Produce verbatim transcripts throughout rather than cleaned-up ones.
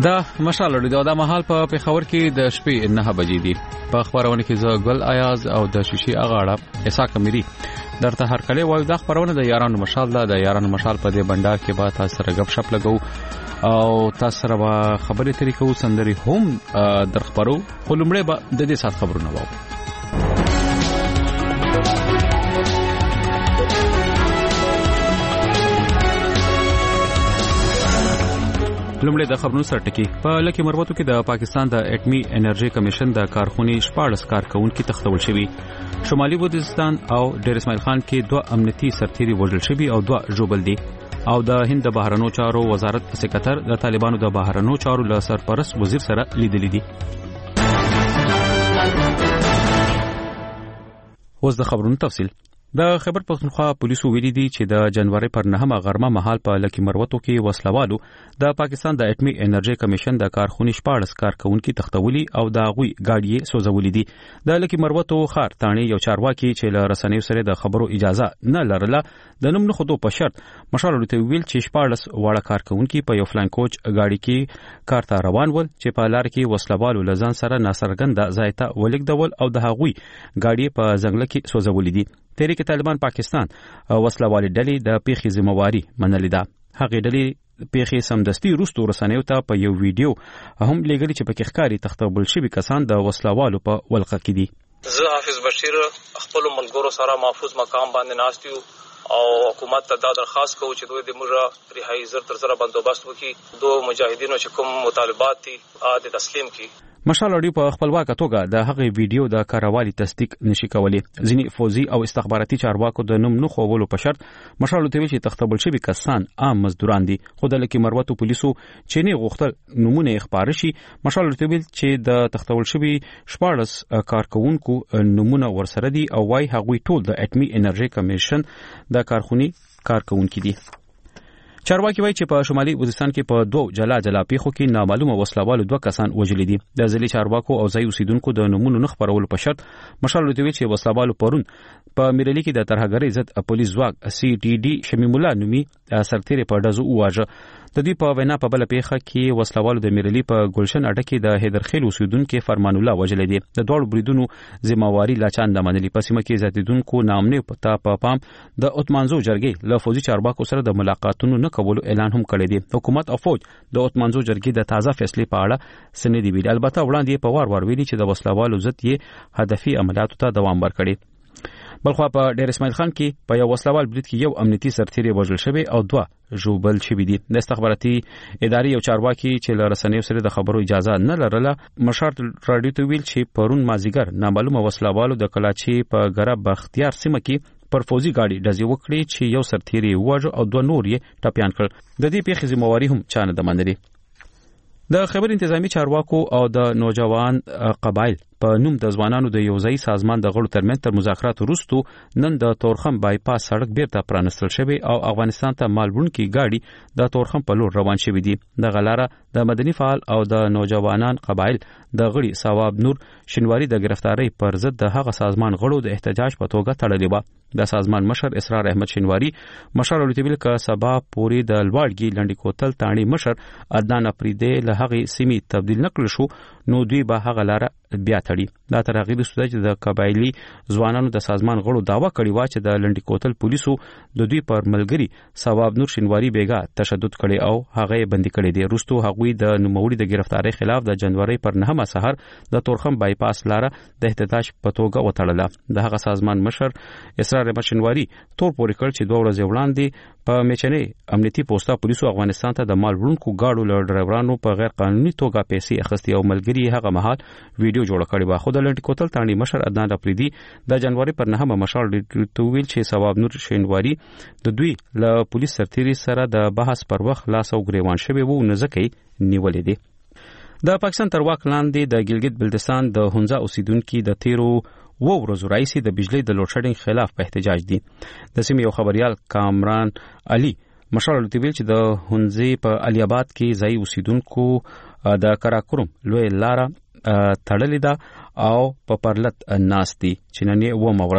دا مشال لري دا مهال په پیښور کې د شپې نه بجې دي. په خبرونه کې زه ګل ایاز او د شیشي اغاړه اسا کمیری درته هر کله وایو دا خبرونه د یارانو مشال دا د یارانو مشال په دې بندر کې به تاسو سره غب شپ لګو او تاسو سره خبرې طریقو سندري هم در خبرو خلمړې به د دې سات خبرونه وو. لومړی د خبرونو سرټکی په لکه مروتو کې د پاکستان د اټمی انرژي کمیشن د کارخونې شپاړس کارکونکو تختول شوی. شمالي وزیرستان او ډیر اسماعیل خان کې دوه امنیتي سرتیري وژل شوی او دوه ژوبل دي او د هند د بهرنیو چارو وزارت سکرټر د طالبانو د بهرنیو چارو له سرپرست وزیر سره لیدلې دي. اوس د خبرونو تفصیل. د خیبر پختونخوا پولیسو ویلي دي چې د جنوري پر نهمه غرمه مهال په لکی مروتو کې وسلوالو د پاکستان د اټمی انرژي کمیشن د کارخونې شپاړس کارکونکو تختولي او د غوي گاډي سوزولې دي. د لکی مروتو خار تانی یو چارواکي چې له رسنیو سره د خبرو اجازه نه لرله د نوم نه خودو په شرط مشال ته ویل چې شپاړس واړه کارکونکو په یو فلاین کوچ گاډي کې کار ته روان ول چې په لار کې وسلوالو لزان سره ناصرګند زایته ولیکدول او د غوي گاډي په ځنګل کې سوزولې دي. تحریک طالبان پاکستان وسلوالي ډلې د پیښې ذمہواری منلې ده. هغه ډلې پیښې سمدستي روستو رسنیو ته په یو ویډیو هم لګري چې په کې ښکاری تختبل شوی کسان د وسلوالو په ولقه کې دي. زه حافظ بشیر خپل ملګرو سره محفوظ مقام باندې ناستیو او حکومت ته دا درخواست کوم چې دوی د موږ رهایی زر تر سره بندوبست وکړي. دوه مجاهدینو چې کوم مطالبات دي د تسلیم کړي. مشال اړیو په خپلواکه توګه د هغه ویډیو د کاروالي تصدیق نشي کولی. ځینی فوزي او استخباراتي چارواکو د نوم نه خوولو په شرط مشال ته ویل چې تختبل شوی کسان عام مزدوران دي. خو د لکه مروتو پولیسو چې نه غوښتل نمونه اخبار شي. مشال ته ویل چې د تختبل شوی شپاړس کارکونکو نمونه ورسره دي او وايي هغوی ټول د اټمی انرژي کمیشن د کارخونې کارکونکو دي. چارواکي وایي چې په شمالي وزیرستان کې په دوه جلا جلا پیښو کې نامعلومه وسلوالو دوه کسان وژل دي. د ځلي چارواکو او ځای اوسیدونکو د نمونو نه خبرولو په شرط مشال ته ویل چې وسلوالو پرون په میرلی کې د ترهګرۍ ضد پولیس ځواک سی ټي ډي شمیم الله نومي سرتیری په دزو واژه. د دې په وینا په بل پیښه کې وسلوالو د میرلی په ګلشن اډه کې د هیدرخیل اوسیدونکو فرمان الله وژل دي. د دوړو بریدونو ذمہواری لا چاند منلي. په سیمه کې زیاتیدونکو نامنه پتا په پام د اتمانزو جرګې له فوجي چارواکو سره د ملاقاتونو نه کولو اعلان هم کړی دی. حکومت او فوج د اتمانزو جرګې د تازه فیصلې په اړه سندې ویلي. البته وړاندې په وار وار ویلي چې د وسلوالو ضد یې هدفي عملیاتو ته دوام ورکړي. بلخوا په ډیر اسماعیل خان کې په یو وسلوال برید کې یو امنیتي سرتیری وژل شوی او دوه ژوبل شوی دي. د استخباراتي ادارې یو چارواکي چې له رسنیو سره د خبرو اجازه نه لرله مشال رادیو ته ویل چې پرون مازیګر نامعلومه وسلوالو د کلاچي په ګرب بختیار سیمه کې پر فوزي گاډي ډزې وکړي چې یو سرتیری وژل او دوه نور یې ټپيان کړ. د دې پیښې ذمہواری هم چانه د منلي. د خبر انتظامی چارواکو او د نوجوان قبایل په نوم د ځوانانو د یوځای سازمان د غړو ترمنځ تر مذاکرات وروسته نن د تورخم بایپاس سړک بیرته پرانستل شوی او افغانستان ته مالبونکي گاډي د تورخم په لور روان شوی دي. د غلاره د مدني فعال او د نوجوانان قبایل د غړي ثواب نور شنواری د گرفتاری پر ضد د هغه سازمان غړو د احتجاج په توګه تړلې و. د سازمان مشر اسرار احمد شنواری مشر ولتبیل ک سبا پوری د لوړګي لنډی کوتل تانی مشر عدنان افریدی له هغه سیمې تبدیل نکړل شو نو دوی به هغه لاره بیا تړي. دا تر هغه وروسته چې د قبایلی ځوانانو د سازمان غړو داوا کړی و چې د لنډی کوتل پولیسو د دوی پر ملګری ثواب نور شنواری بیګا تشدد کړي او هغه بندي کړي دي. وروسته هغوی د نوموړي د گرفتاری خلاف د جنوري پر نهمه سحر د تورخم بایپاس لاره د احتجاج په توګه وتړله. د هغه سازمان مشر اسرار احمد شنواری تور پورې کړ چې دوه ورځې وړاندې په میچنې امنیتي پوسټا پولیسو افغانستان ته د مال وړونکو گاډو له ډرایورانو په غیر قانوني توګه پیسې اخیستي او ملګری هغه مهال ویډیو جوړ کړی و. خو د لنډی کوتل تانی مشر عدنان افریدی د جنوري پر نهمه مشال ټویل چې ثواب نور شینواری د دوی له پولیس سرتیری سره د بحث پر وخت لاس او ګریوان شوی وو نه ځکه نیولې دي. د پاکستان تر واک لاندې د ګلګت بلتستان د هونزا اوسیدونکو د تیرو و ورځو راځي د بجلی د لوډ شیډینګ خلاف په احتجاج دي. د سیمې یو خبريال کامران علي مشال لوتیبل چې د هونزي په علي آباد کې ځای اوسیدونکو د کراکوم لوی لاره تړلې ده او په پرلط ناس دي چې نن یې و مورز ده.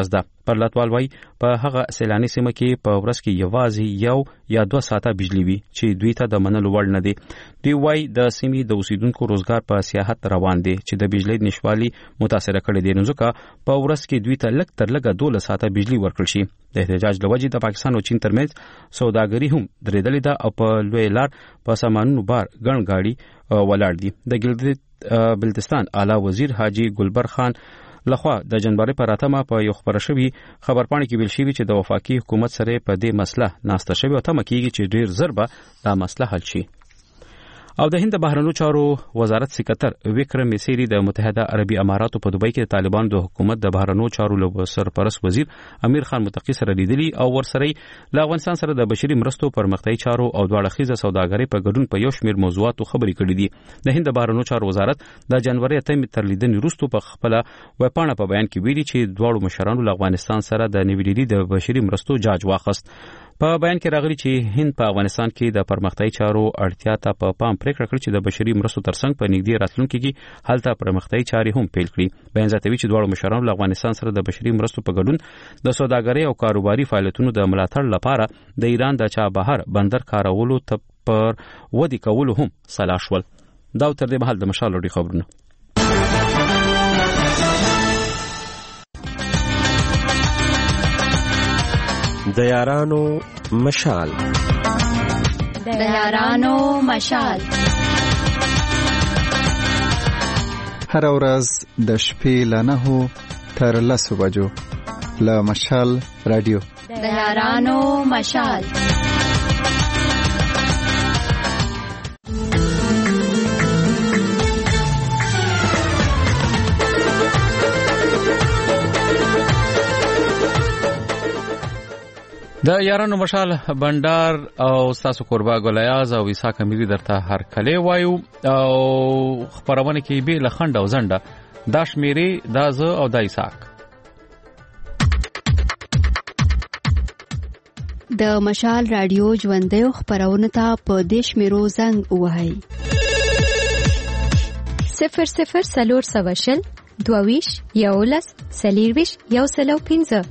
پرلطوال وای په هغه سیلاني سیمه کې په ورځ کې یوازې یو یا دوه ساعته بجلی وي چې دوی ته د منلو وړ نه دي. دوی وای د سیمې د اوسیدونکو روزګار په سیاحت روان دي چې د بجلی نشوالي متاثر کړي دي، نو ځکه په ورځ کې دوی ته لږ تر لږه دوه ساعته بجلی ورکړل شي. د احتجاج لوجې د پاکستان او چین ترمنځ سوداګري هم درېدلې ده او په لوی لار په سامانونو بار ګڼ گاډي ولاړ دي. د ګلګت بلتستان اعلی وزیر حاجی ګلبر خان لخوا د جنوري پر اتمه په یو خبر شوی خبرپاڼه کې ویل شوی چې د وفاقي حکومت سره په دې مسله ناسته شوی او تمه کیږي چې ډیر زر به دا مسله حل شي. او د هند بهرنیو چارو وزارت سکرتر وکرم میسری د متحده عربي اماراتو په دوبۍ کې د طالبان د حکومت د بهرنیو چارو له سرپرست وزیر امیر خان متقی سره لیدلی او ورسره له افغانستان سره د بشري مرستو پرمختیايي چارو او دواړه خيزه سوداګرۍ په ګډون په یو شمېر موضوعاتو خبرې کړې دي. د هند بهرنیو چارو وزارت د جنوري اتمه تر لیدنې وروسته په خپل وپاڼه په بیان کې ویلي چې دواړو مشرانو له افغانستان سره د نیویډیلی د بشري مرستو جاج واخست. په بیان کې راغلي چې هند په افغانستان کې د پرمختیايي چارو اړتیا ته په پام پریکړه کړې چې د بشري مرستو ترڅنګ په نږدې راتلونکي کې هلته پرمختیايي چارې هم پیل کړي. بیان زیاتوي چې دواړو مشرانو له افغانستان سره د بشري مرستو په ګډون د سوداګرۍ او کاروباري فعالیتونو د ملاتړ لپاره د ایران د چابهار بندر کارولو ته پر ودی کولو هم سلا شول. دا تر دې مهال د مشال لري خبرونه. د یارانو مشال د یارانو مشال هر ورځ د شپې له نهو تر لسو بجو له مشال رادیو د یارانو مشال. د یارانو مشال بندر او تاسو قربا ګلیاز او عیسی کمیری درته هر کله وایو او خبرونه کې به لخند او زنده داش میری داز او د عیساک د مشال رادیو ژوندې خبرونه ته په دیش میرو زنګ وهاي صفر صفر سلور سوشل دوویش یولس سلیرویش یو سلو پینزه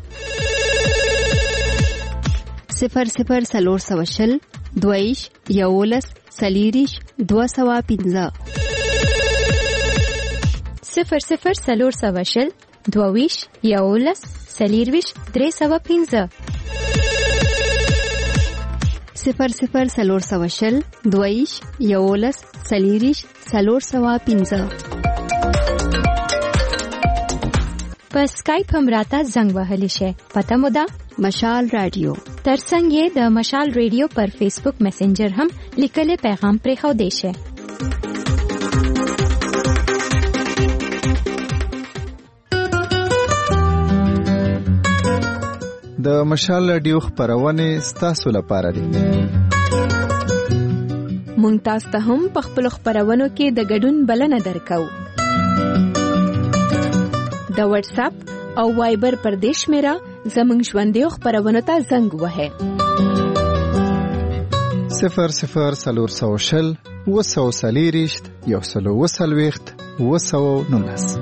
صفر صفر سلور سوشل دویش یولس سلیریش دو سوا پینزه صفر صفر سلور سوشل دوویش یولس سلیرویش درې سوا پینزه صفر صفر سلور سوشل دویش یولس سلیریش سلور سوا پینزه. په سکایپ هم راته زنګ وهلی شي. پته مو ده مشال رادیو ترڅنګ یې د مشال رادیو پر فیسبوک میسنجر هم لیکل پیغام پرې خو دی شي. د مشال رادیو خبرونه ستاسو لپاره دي. مونږ تاسو ته هم په خپل خبرونو کې د ګډون بلنه درکو. د واتس اپ او وایبر پر دیش میرا زمنګ ژوندې خبرونه ته زنګ وهه صفر صفر سلور سوشل وسو سلیریشت یو سلو وسلويخت وسو نونس.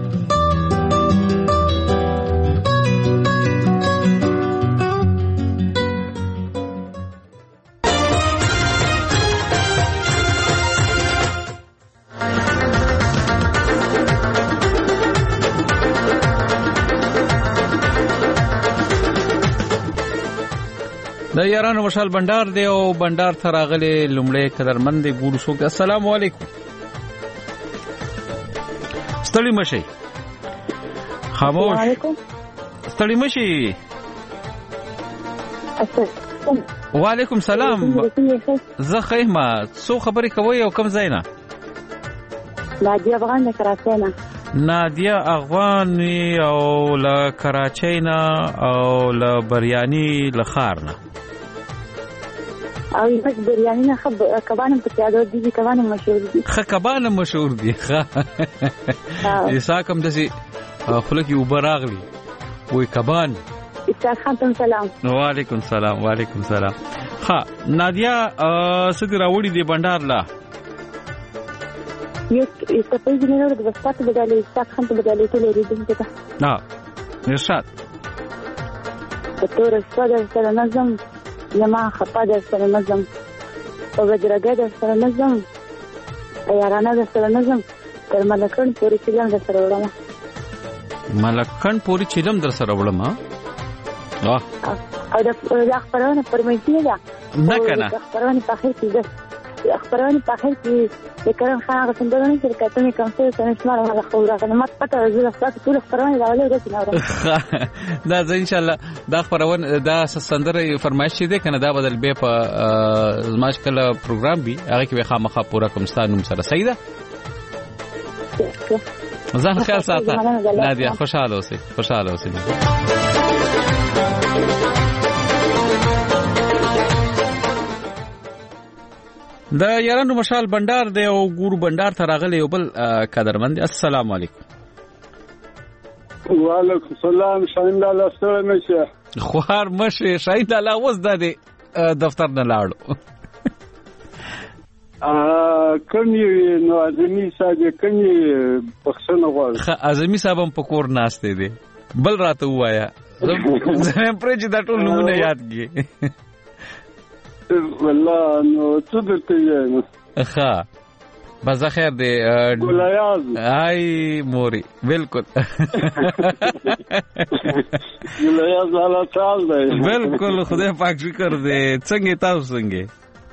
د یارانو مشال بندر دی او بندر ته راغلي لومړی قدرمند ګورو څوک. السلام علیکم. ستړي مشي خاموش. وعلیکم. ستړي مشي. وعلیکم سلام. زه خیمه څو خبرې کوي او کوم ځای نه؟ نادیه افغان له کراچۍ نه. نادیه افغان او له کراچۍ نه او له بریاني له ښار نه. او یې بریاني نه خب کبان په یادو دي کبان مشهور دي. خ کبان مشهور دي. ښه عیسی کوم دسي خلک یو براغلی وای کبان. عیسی خان ته سلام. وعلیکم سلام. وعلیکم سلام. ها نادیه سدي راوړي دی بندر لا یو استفاده جنرال د وسپات بدلې عیسی خان ته بدلې ټول لري دغه. ها ارشاد په تور شپه در سره نظم زما خپه در سره نظم په بدرګه در سره نظم یارانه در سره نظم تر ملکن پوری چلم در سره وړم ملکن پوری چلم در سره وړم واه او د خبرونه پرمېږي ده نه کنه خبرونه په خیر کې ده خبرونه په خیر کې د کرن خان هغه څنګه نه چې کته مې کوم څه نه شمار هغه خبره نه مت پته زه خپل ټول خبرونه راولې ده نه دا ځکه ان شاء الله دا خبرونه دا سندره فرمایش دي کنه دا بدل به په زماش کله پروګرام بي هغه کې خامخا پورا کومستان نوم سره صحیح ده ځان خیال ساته نادیا خوشاله اوسې خوشاله اوسې د یارانو مشال بندر دی او ګورو بندر ته راغلی یو بل قدرمند السلام علیکم وعلیکم السلام شاین الله ستړی نشه خوار مشه شاین الله اوس د دفتر نه لاړو ا کني نو اعظمي صاحب کني پښتنه غواړي خ اعظمي صاحب هم په کور ناشته دي بل راته وایا زه پرې چې دا ټول نمونه یاد کی والله نو څه درته یم ښه بس خیر دی ګولیاز آی موري بالکل ګولیاز حالا چال دی بالکل خدای پاک شکر دی څنګه تاسو څنګه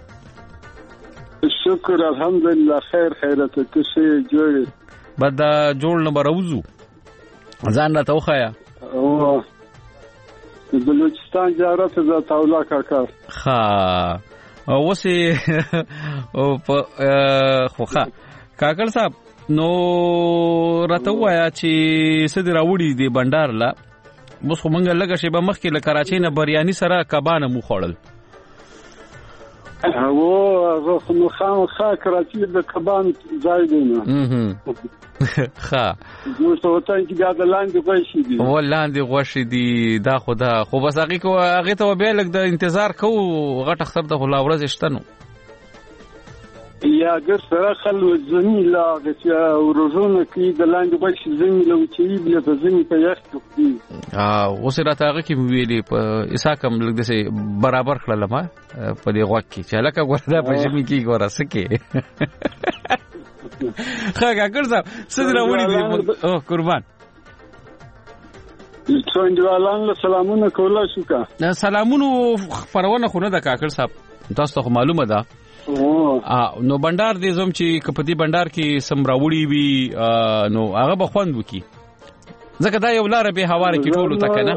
شکر الحمدلله خیر خیرت ته شي جوړ بعد جوړ نه بروزو ځان راته وخایا او بلوچستان زیارت ز تاولا کاکا ها اوسه او خوخه کاکل صاحب نو راته وایا چې سدي راوړي دی بندر لا بس خو مونږ لګه شی به مخکې له کراچۍ نه بریاني سره کبانه مو خوړل او هغه خو خام خا کراچۍ د کبان ځای دی نو ښه نو څه وته چې دا د لاندې غوښې دي و لاندې غوښې دي دا خدا خو بس هغه کو هغه ته به لګ د انتظار کو غټ اختر د خلا ورځ شتنو یا ګر سره خلو زمي لا چې ورزونه کې د لاندې غوښې زمي لو چې بیا د زمي په یخ کې ا اوس راته هغه کې ویلې په اساکم لګ دسه برابر کړل ما په دې غوښ کې چې لکه ګوردا په زمي کې ګورا سکے خاګه ګرځم سدره وړي دي او قربان څنګه سلامونه کولا شو کا سلامونه فرونه خونه د کاکړ صاحب تاسو ته معلومه ده نو بندر دې زوم چې کپدی بندر کې سمراوړي وي نو هغه بخوند وکي ځکه دا یو لار به هواره کې ټولو تکنه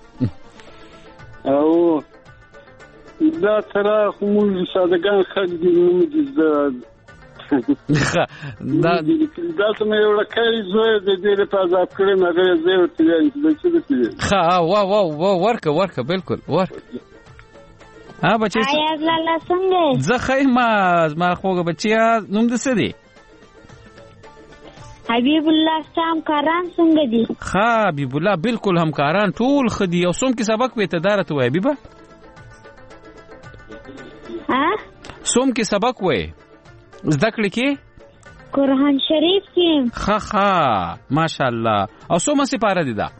او دا تر کوم سادهګان خلک دي نو د دا دا څنګه یو لکه زوی د دې په ځاب کړم هغه زه ورته یم چې څه دي ښه وا وا وا ورکه ورکه بالکل ورکه ها بچی آیا لاله څنګه زه خیمه ما خوګه بچیا نوم د څه دی حبیب الله همکاران څنګه دي ښه حبیب الله بالکل همکاران ټول خدي او سوم کې سبق وې ته دارته وای حبیبه ها سوم کې سبق وې ذکر کې قرآن شریف کې ها ها ماشاءالله او سومه سپاره دي دا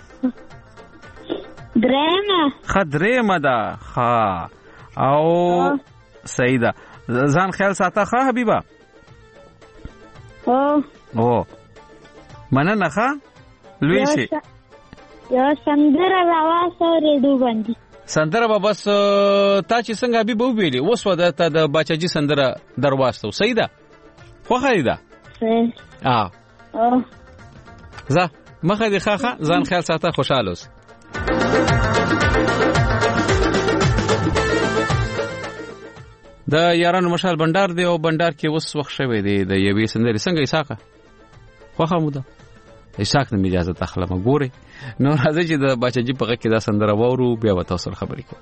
درېمه خدرېمه ده ها او سیدا ځان خیال ساته ښه حبیبه او او مننه ښه لوی شي یو سندره راواسه ریډو باندې سندره به بس تا چې څنګه حبیب ویلي اوس ودا ته د باچاجي سندره درواستو صحیح ده خو خیدا صحیح اه او زه مخه دي خاخه ځان خیال ساته خوشاله اوس د یارانو مشال بندر دی او بندر کې اوس وخت شوی دی د یوې سندري څنګه ایساکه خو خموده ایساک نه اجازه تخلمه ګوري نو راځي چې د باچاجي په غږ کې دا سندره وورو بیا به تاسو خبرې کوو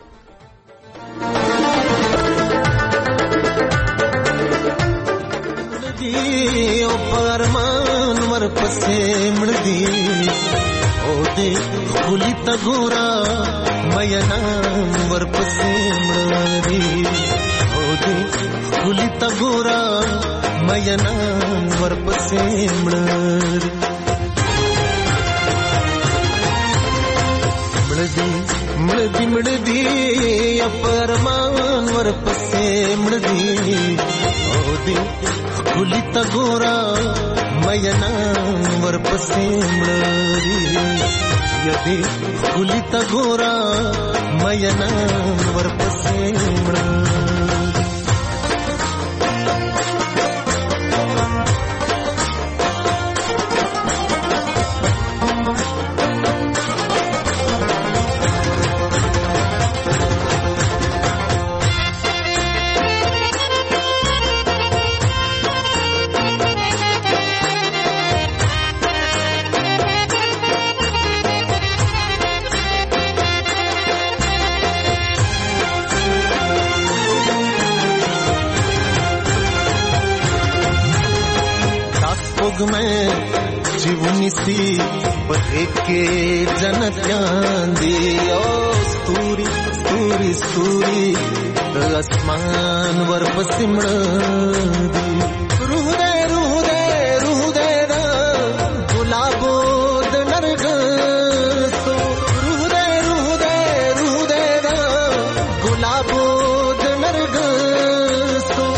او پرمان ورپسې مړ دی او دې خولي تا ګورا مې نام ورپسې مړ دی او دې خولي تا ګورا مې نام ورپسې مړ دی مړدي مړدي یا پرمان ورپسې مړدي او دې خولي تا ګورا مینا ورپسې مړدي یا دې خولي تا ګورا مینا ورپسې مړدي में जीवनी सी बहे के जनत्यान दी ओ स्तूरी स्तूरी स्तूरी आसमान वर पसिमड़ दी रूह दे रूह दे रूह दे दा गुलाबो नरग सो रूह दे रूह दे रूह दे दा गुलाबो नरग सो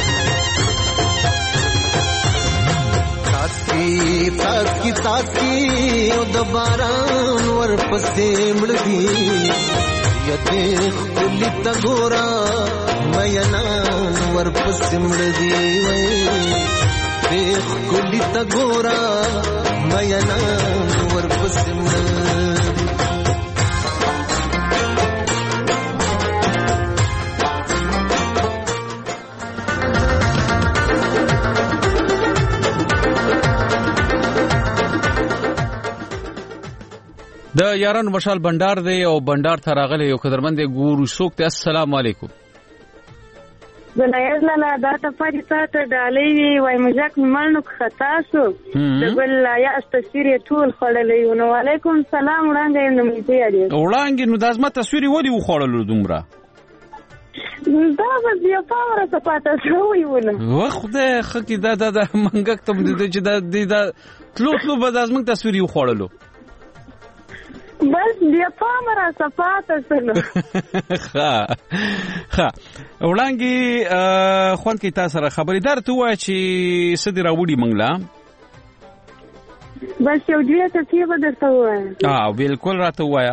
ताकी ताकी ओ दबारान ورپسې مړدي یته خلی تا ګورا مینا ورپسې مړدي وای دې خلی تا ګورا مینا ورپسې مړدي د یارانو مشال بندار دی او بندار ته راغلی یو قدرمن دی ګورو څوک ته السلام علیکم زنایز لاله دا ته پاتې ساته ډالۍ وي وای مجاک مړنو خطا شو د بل یا تصویر ټول خړلې نو علیکم سلام وړاندې نو مې دی وړاندې نو د ازمت تصویر ودی وخړلو دومره دا به بیا پاوره سپاته شوی ونه وخته خکې دا دا منګک ته چې دا دا تلو تلو به د ازمت تصویر وخړلو بس بیا پامره صفاته سره ها ها وړاندې خوان کې تاسو سره خبرې درته وای چې سدي راوړي منګلا بس یو دې ته څه به درته وای اه بالکل راته وای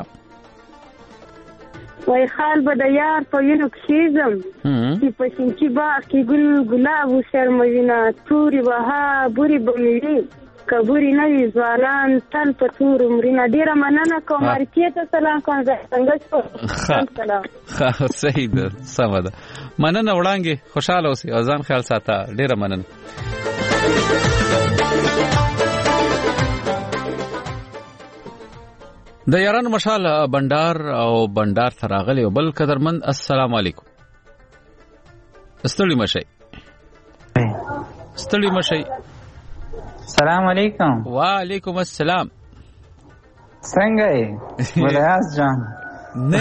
وای خال به د یار په یو کښېزم چې په شینچي باغ کې ګل ګلاب شرموینه توري بها بوري بمېږي کبوري نوی ځوانان تل په تور عمرونه ډیره مننه کوم مرکې ته سلام کوم څنګه شو سلام ها صحیح ده سم ده مننه وړاندې خوشاله اوسئ او ځان خیال ساته ډیره مننه د یارانو مشال بندار او بندار تراغلی او بل قدرمن السلام علیکم استړي مشي استړي مشي السلام علیکم وعلیکم السلام څنګه یې ولیاس جان نه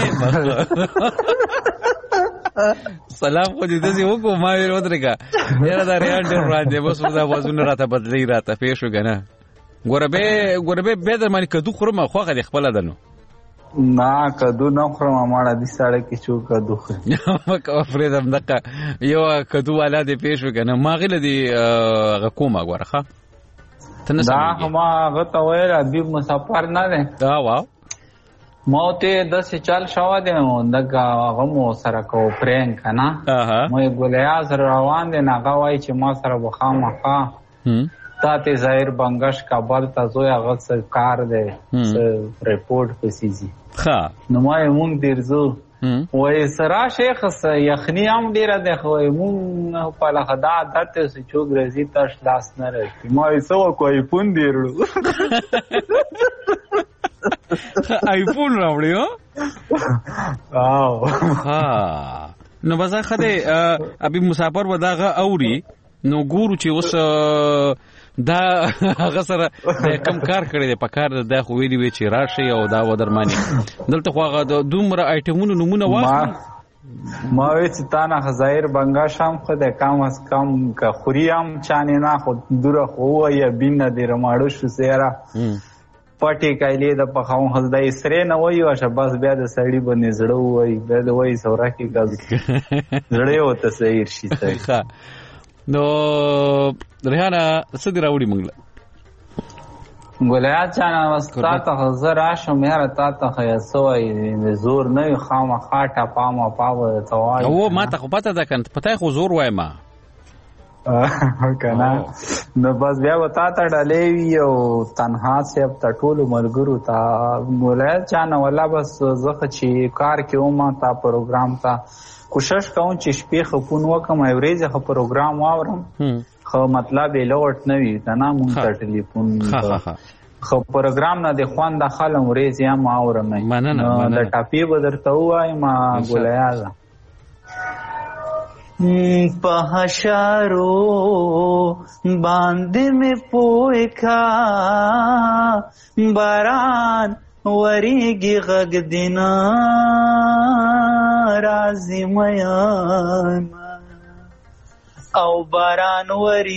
سلام خو دې دې وکړو ما یې ودرګه یاره دا ریان ډېر وړاندې بس دا وازونه راته بدلی راته پیښو کنه ګوربه ګوربه به در باندې کدو خورم خوغه دې خپل دنو نه کدو نه خورم ماړه دې ساړه کې شو کدو خورم مکه فریدم دغه یو کدو والا دې پیښو کنه ما غل دې غکوما ګورخه دا هما غته ویل ابي مسافر نه ده دا واو موته د څه چل شو ده دغه غمو سره کو پرنګ کنه مې ګولیاز روان دي نه غوای چې ما سره بخامخه تاته ظاهر بنگش کابل ته زویا غت کار ده ریپورت پسیزي ها نو ما مونږ درځو وای سرا شیخ یخنی هم ډیره ده خو مونږ په لخدا دته چې چوغ رزي تاش لاس نه راځي ما یې سو کوی پون دیرلو آیفون راوړیو واو ها نو بازار خده ابي مسافر وداغه اوري نو ګورو چې اوس دا هغه سره کم کار کړی دی په کار د خو ویلی وی چې راشي او دا ودرمانی دلته خو هغه دومره آیټمونو نمونه واخلي ما وی چې تا نه ظاهر بنگا شام خو د کم از کم که خوري هم چانه نه خو دوره خو یا بین د رماړو شو سیرا پټې کایلې د پخاون خدای سره نه وایي واشه بس بیا د سړی باندې زړه وایي بیا د وایي سورا کې غاز زړه یو ته سیر شي ښه نو ریحانه څه دی راوړي موږ ګلیا چانه واستا ته زر راشم یاره تا ته خیا سوی زور نه خامخا ټپا ما پاوه ته وایي او ما ته خو پته ده کنه پته خو زور وایم کنه نو بس بیا وتا ته ډلې وی او تنها سیب ته ټول ملګرو ته ګلیا چانه ولا بس زخه چې کار کوم تا پروګرام ته کوشش کوم چې شپې خپون وکم ایوریج خو پروګرام واورم خو مطلب یې لوټ نه وي تنا مونږ ته ټلیفون خو پروګرام نه د خوان د خلم ورېز یا ما اورم مننه د ټاپی بدرته وای ما ګولیا ده په حشارو باندې مې پوي کا باران وریږي غږ دینا رازي میان او باران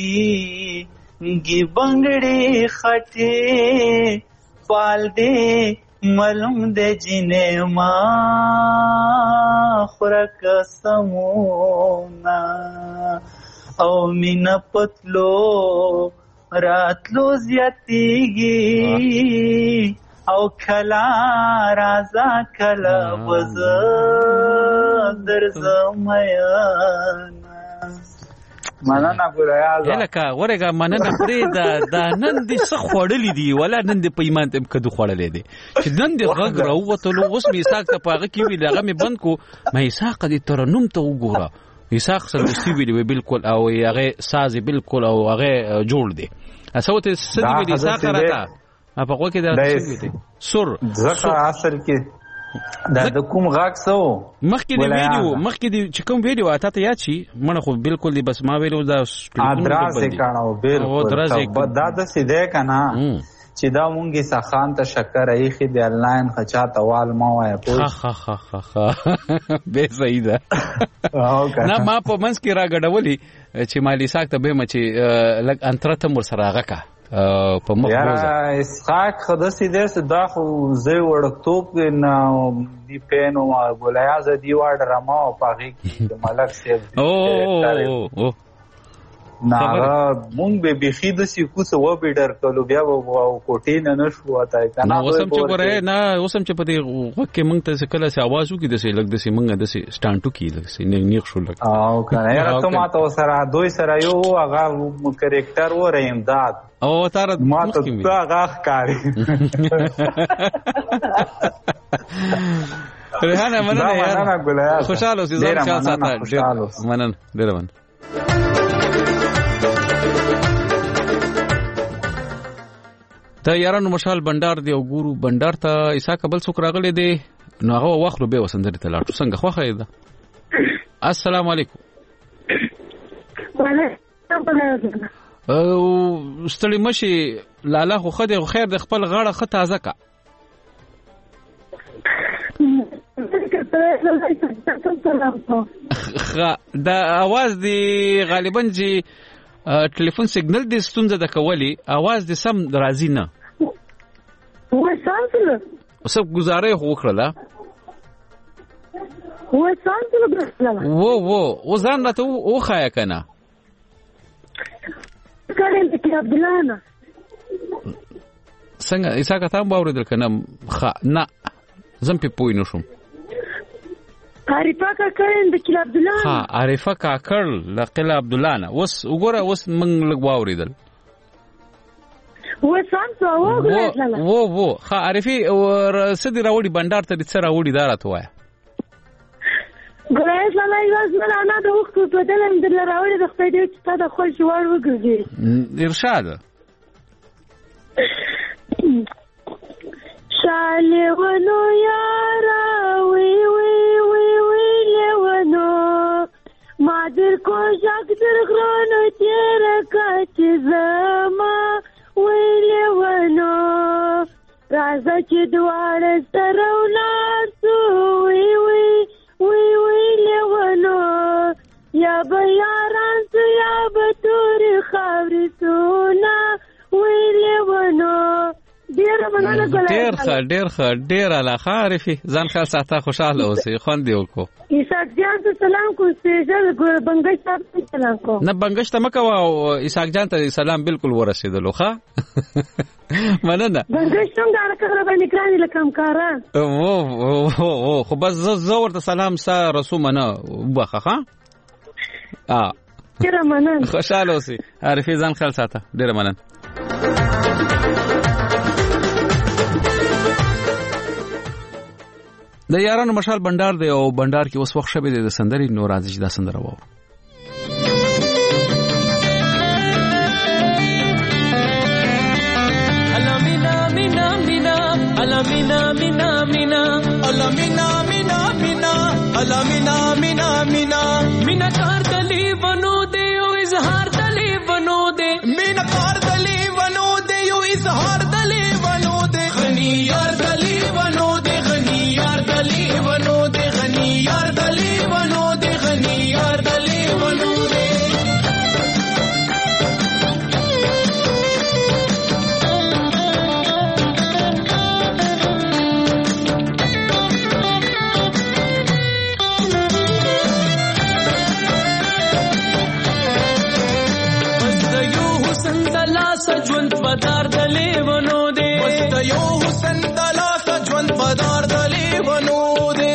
وریږي بنگړي خټه پال دې ملم دې جنې ما خورک سمونا او مینا پتلو راتلو زیاتیږي او کلا رازا کلا بز درځمایان مننه ګوریا الکه ورګه مننه پرې دا دا نن دې څه خوړلې دي ولا نن دې په ایمان ته کدو خوړلې دي چې نن دې غږ راووتلو اوس می ساق ته پاغه کې وی لغه می بند کو مې ساق دې ترنم ته وګوره میساق سلستی ویلی بالکل او هغه ساز بالکل او هغه جوړ دي اسو ته سدي ویلی ساق راته په کوکه دا څه دي سر ځکه اصل کې دا د کوم غاک سو مخکې دی ویډیو مخکې دی چې کوم ویډیو اته ته یاد شي مړه خو بالکل دی بس ما ویلو دا ادراز کانو بالکل دا د سیده کنا چې دا مونږه سخان ته شکر ایخي دی آنلاین خچا توال ما وای پوه خ خ خ خ به صحیح ده نه ما په منځ کې راګډولې چې مالی ساکته به مچې لګ انترته مر سره راغکا په مخروزه یا اسحاق خداسي دې دا خو زه وړکتوب نه دی پینو ما ګولیا ز دی وړ رما او پاغي کې ملک سیب او او نه مونږ به بيخي د سی کوڅه و به ډر کولو بیا و کوټې نه نشو وته کنه اوسم چې ګره نه اوسم چې پته وکه مونږ ته کله سي आवाज وکي د سي لګ د سي مونږ د سي سټانټو کې لګ سي نه نیخ شو لګ او کنه یاره ته ما ته سره دوی سره یو هغه کریکټر و رې امداد او تر ما ته هغه کاری ریحانه مننه یار خوشاله اوسې ځان ښه ساته مننه ډېر مننه ته یارانو مشال بندر دی او ګورو بندر ته عیسی قبل څوک راغلی دی نو هغه وخت به وسندري ته لاړو څنګه خوخه ده السلام علیکم او ستړي مشي لاله خو خدای خیر د خپل غاړه خه تازه کا دا आवाज دی غالبا جی ټلیفون سیګنل د ستونزه د کولی आवाज د سم راځي نه و سانسله اوسه گزارې خو کړله و سانسله برسله وو وو او ځان راته او خایا کنه کله د عبد الله نه څنګه ایسا کا تام باور در کنه خ نه زم په پوی نشم عارفه کاکړ د کله عبد الله ها عارفه کاکړ لقله عبد الله نه وس وګوره وس من لګ واوریدل و سانسو وګوره وو وو ها عارفي سدي راوړي بندر ته څه راوړي دارته وای ګرایز لا یواز نه نه د وخت په دلم د راوړي د خپل دې چې تا د خپل جوړ وګرځي ارشاد شاله ونو یارا وی وی وی وی لونو ما در کو جاګ در غرونو تیر کچ زما وی لونو راځه چې دوار سره ولاسو وی وی وی وی لونو یا به یاران سو یا به تور خاورې سونا وی لونو ډیر ډېر ښه ډېر ښه ډېر اعلی عارفي ځان خیال ساته خوشاله اوسې خوند دی وکړو اسحاق جان ته سلام کو سپیشل بنگش ته سلام کو نه بنگش ته مکه او اسحاق جان ته سلام بالکل ورسېدلو ښه مننه بنگش څنګه راکړه باندې کرانې لکم کارا او او خو بس زه ورته سلام سره رسوم نه وبخه ښه ا ډېر مننه خوشاله اوسې عارفي ځان خیال ساته ډېر مننه د یارانو مشال بندر دی او بندر کې اوس وخت شوه د سندري نور راځي د سندره وو الامینا مینا مینا الامینا مینا مینا الامینا مینا مینا الامینا مینا مینا مینا کار دلی بنو دے او اظہار دلی بنو دے مینا کار دلی بنو دے او اظہار دلی بنو دے غنی یار دلی بنو دے غنی یار دلی بنو دے غنی یار دلی بنو دے غنی یار دلی بنو دے سجوند پدار دلی ونو دے وست یو حسن دلا سجوند پدار دلی ونو دے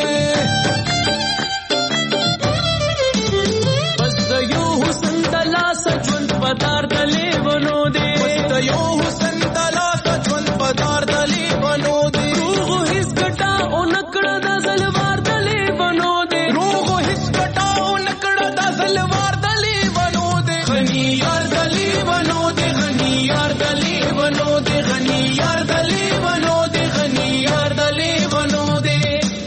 وست یو حسن دلا سجوند پدار دلی ونو دے وست یو حسن دلا سجوند پدار دلی ونو دے روغ ہس گٹا اونکڑ دا زلوار دلی ونو دے روغ ہس گٹا اونکڑ دا زلوار دلی ونو دے غنی یار دلی ونو دے یار دلی بنو دے غنی یار دلی بنو دے غنی یار دلی بنو دے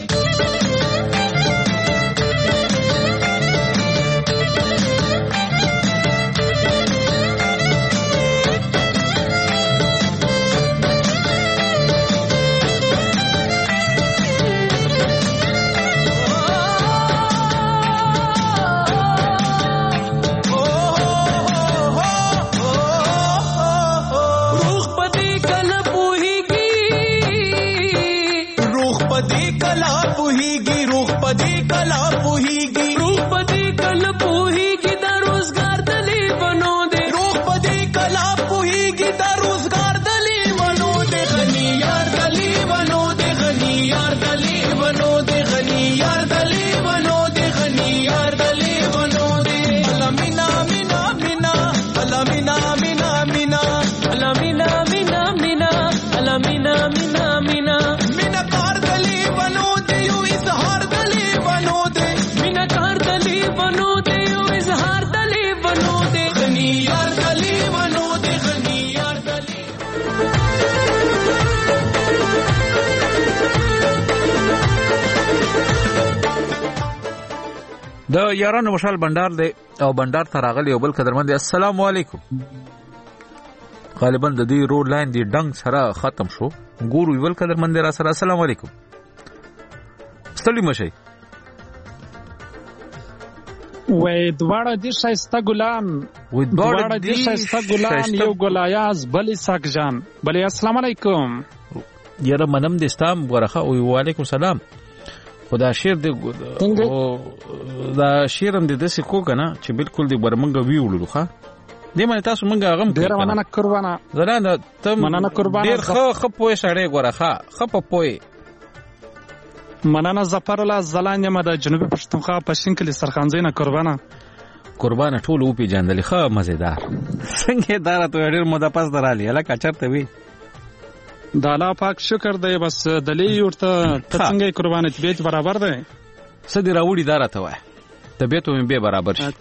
د یارانو مشال بندر دی او بندر ته راغلی او بل قدرمن دی السلام علیکم غالبا د دې روډ لاین دی ډنګ سره ختم شو ګورو یو بل قدرمن دی را سره السلام علیکم ستړي مشي وې دواړه د شایسته ګلان وې دواړه د شایسته ګلان یو ګلایاز بلې ساک جان بلې السلام علیکم یاره منم د استام ورخه او وعلیکم السلام خدا شیر دی او دا شیرم د دسې کو کنه چې بالکل دی برمنګ ویولو ښه دې مې تاسو مونږه غم ډیر مننه قربانه زنه ته مننه قربانه ډیر خو خپوي سړی ګورخه خپپوي مننه ظفر الله زلان یم د جنوبي پښتونخوا پښین کلی سرخانځي نه قربانه قربانه ټول او پی جندل ښه مزیدار څنګه دار ته ډیر مده پس درالی الکه چرته وی د الله پاک شکر دی بس دلی ورته څنګه قربانه طبيعت برابر دی سدي راوړي دارته وای طبيعت هم به برابر شي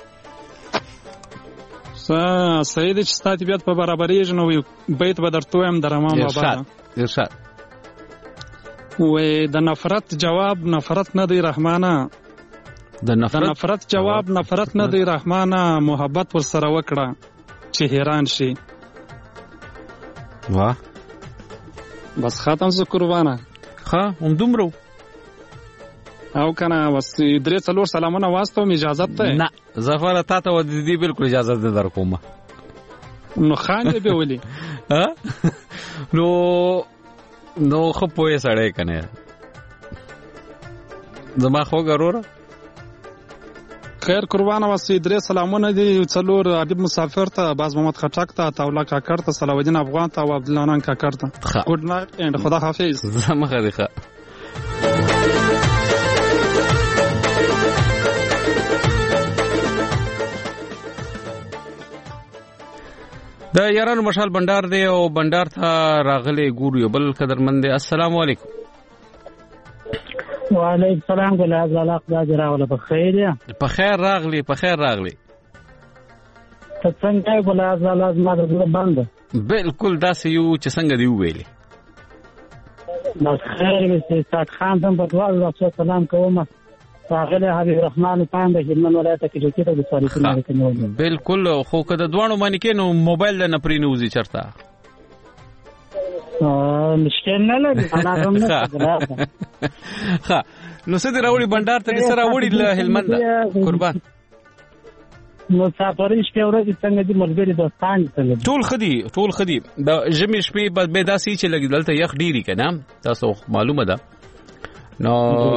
س سید چې ستاسو طبيعت په برابرۍ جنو بیت بدرتو هم درمام بابا ارشاد وې د نفرت جواب نفرت نه دی رحمانه د نفرت نفرت جواب نفرت نه دی رحمانه محبت ور سره وکړه چې حیران شي واه بس ختم زه قربانه ها هم دومره او کنه بس درې څلور سلامونه واسطه اجازه ته نه ظفر تا ته ودی دی بالکل اجازه ده در کومه نو خان به ولي ها نو نو خو پوهه سړی کنه زما خو ګرور خیر قربان واسي درې سلامونه دي څلور حبيب مسافر ته باز محمد خټک ته تاولا کاکر ته صلاح الدین افغان ته او عبد الحنان کاکر ته ګډ نایټ اند خدا حافظ زما خریخه د یارانو مشال بندر دی او بندر ته راغلي ګورو یو بل قدرمند دی. السلام علیکم. وعلیکم السلام ګلاب زلاق دا جراوله په خیر یا په خیر راغلی په خیر راغلی ته څنګه ګلاب زلاق ما د بند بالکل داسې یو چې څنګه دی ویلي بس خیر می سات خان ته په دعا او سلام کوم راغله حبیب الرحمن پاند هلمند ولایت کې چې ته د سوالې کوي بالکل خو کده دوانو باندې کې نو موبایل نه پرې نوځي چرته مشکل نه لري انا هم نه ها نو څه دی راوړي بندر ته سره راوړي له هلمند قربان نو سفارش کې اورې څنګه دي ملګری دوستان څنګه ټول خدي ټول خدي د جمع شپې به داسې چې لګي دلته یخ ډیری کنه تاسو معلومه ده نو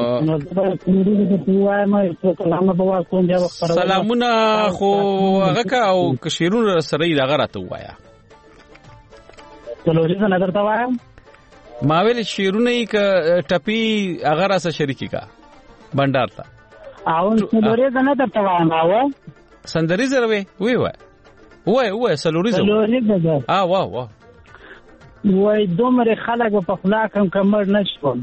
سلامونه خو هغه کا او کشیرونه سره یې دغه راته وایا څلوري څنګه درته وایم ما ویل شیرونه یې ک ټپی هغه را سره شریکی کا بندر ته او څلوري څنګه درته وایم او سندري زره وی وی وای وای وای څلوري زره ا واه واه وای دومره خلک په خلاقم کمر نشوم